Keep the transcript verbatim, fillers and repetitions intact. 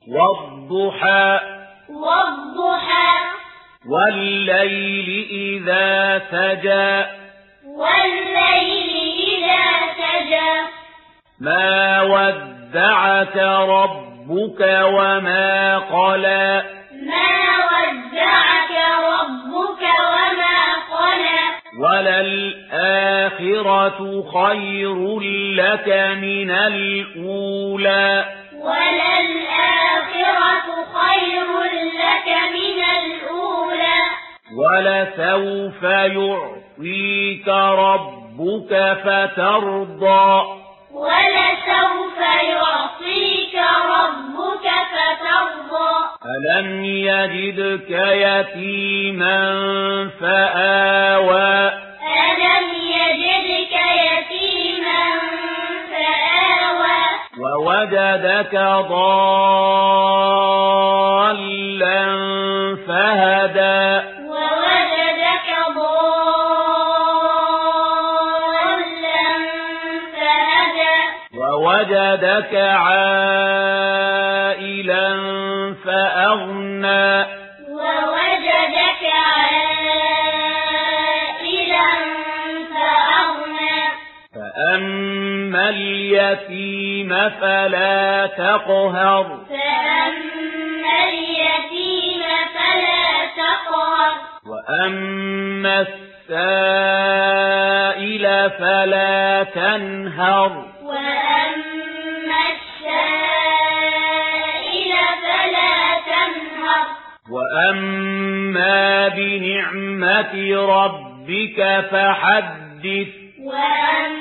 والضحى والضحى والليل إذا سجى والليل إذا سجى ما ودعك ربك وما قلى ما ودعك ربك وما قلى وللآخرة خير لك من الأولى وللآخرة خير لك من الأولى ولسوف يعطيك ربك فترضى ولسوف يعطيك ربك فترضى ألم يجدك يتيما فآوى ألم يجدك يتيما فآوى ووجدك ضالا فهدى ووجدك ضالا فهدى ووجدك عائلا فأغنى ووجدك عائلا فأغنى فأما اليتيم فلا تقهر فأما اليتيم فلا تقهر وأما السائل فلا تنهر وأما السائل فلا تنهر وأما بنعمة ربك فحدث وأما